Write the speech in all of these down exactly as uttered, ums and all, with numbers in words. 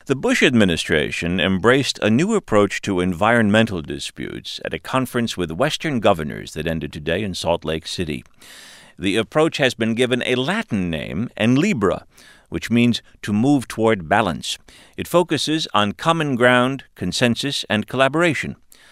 The Bush administration embraced a new approach to environmental disputes at a conference with Western governors that ended today in Salt Lake City. The approach has been given a Latin name, NLIBRA, which means to move toward balance. It focuses on common ground, consensus, and collaboration.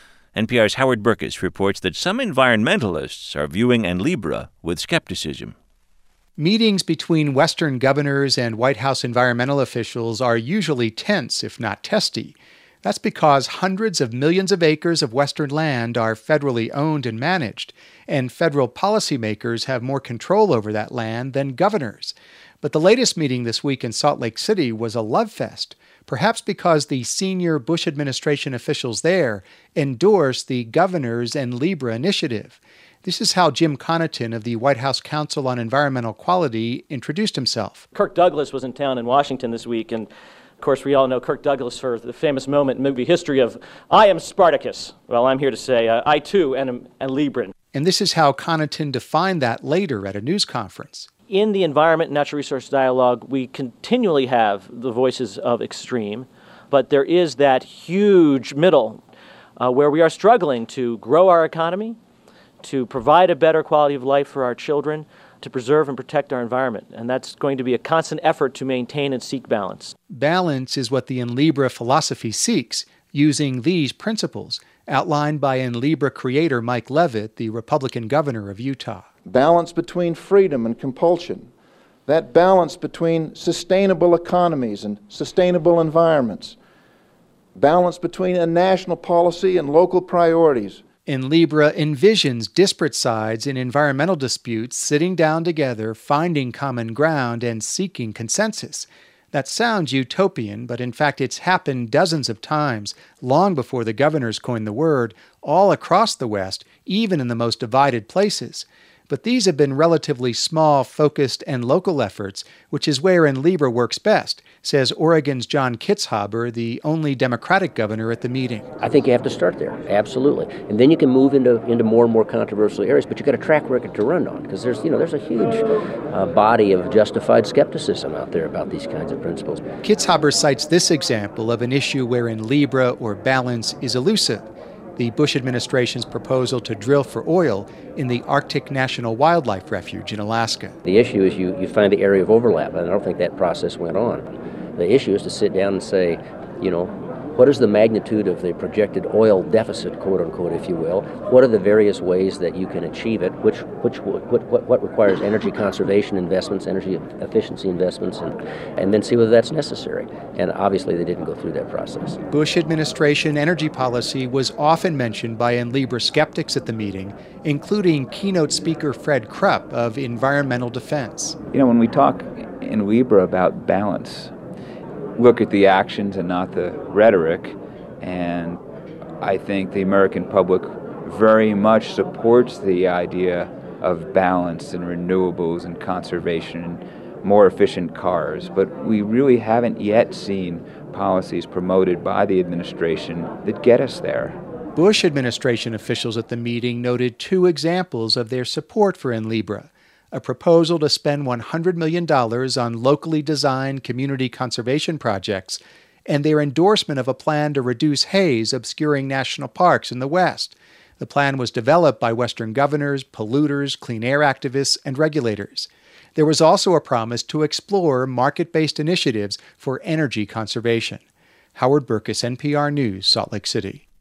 N P R's Howard Burkus reports that some environmentalists are viewing NLIBRA with skepticism. Meetings between Western governors and White House environmental officials are usually tense, if not testy. That's because hundreds of millions of acres of Western land are federally owned and managed, and federal policymakers have more control over that land than governors. But the latest meeting this week in Salt Lake City was a love fest, perhaps because the senior Bush administration officials there endorsed the governor's NLIBRA initiative. This is how Jim Connaughton of the White House Council on Environmental Quality introduced himself. Kirk Douglas was in town in Washington this week, and of course we all know Kirk Douglas for the famous moment in movie history of, "I am Spartacus." Well, I'm here to say, uh, I too am a Libran. And this is how Connaughton defined that later at a news conference. In the environment and natural resource dialogue, we continually have the voices of extreme, but there is that huge middle uh, where we are struggling to grow our economy, to provide a better quality of life for our children, to preserve and protect our environment. And that's going to be a constant effort to maintain and seek balance. Balance is what the NLIBRA philosophy seeks, using these principles, outlined by NLIBRA creator Mike Leavitt, the Republican governor of Utah. Balance between freedom and compulsion. That balance between sustainable economies and sustainable environments. Balance between a national policy and local priorities. NLIBRA envisions disparate sides in environmental disputes sitting down together, finding common ground, and seeking consensus. That sounds utopian, but in fact it's happened dozens of times, long before the governors coined the word, all across the West, even in the most divided places. But these have been relatively small, focused, and local efforts, which is where NLIBRA works best, says Oregon's John Kitzhaber, the only Democratic governor at the meeting. I think you have to start there, absolutely. And then you can move into, into more and more controversial areas, but you've got a track record to run on, because there's, you know, there's a huge uh, body of justified skepticism out there about these kinds of principles. Kitzhaber cites this example of an issue where NLIBRA, or balance, is elusive. The Bush administration's proposal to drill for oil in the Arctic National Wildlife Refuge in Alaska. The issue is you, you find the area of overlap, and I don't think that process went on. The issue is to sit down and say, you know, what is the magnitude of the projected oil deficit, quote unquote, if you will? What are the various ways that you can achieve it? Which, which, what, what, what requires energy conservation investments, energy efficiency investments, and, and then see whether that's necessary. And obviously they didn't go through that process. Bush administration energy policy was often mentioned by NLIBRA skeptics at the meeting, including keynote speaker Fred Krupp of Environmental Defense. You know, when we talk in NLIBRA about balance, look at the actions and not the rhetoric, and I think the American public very much supports the idea of balance and renewables and conservation and more efficient cars, but we really haven't yet seen policies promoted by the administration that get us there. Bush administration officials at the meeting noted two examples of their support for NLIBRA. A proposal to spend one hundred million dollars on locally designed community conservation projects, and their endorsement of a plan to reduce haze obscuring national parks in the West. The plan was developed by Western governors, polluters, clean air activists, and regulators. There was also a promise to explore market-based initiatives for energy conservation. Howard Burkus, N P R News, Salt Lake City.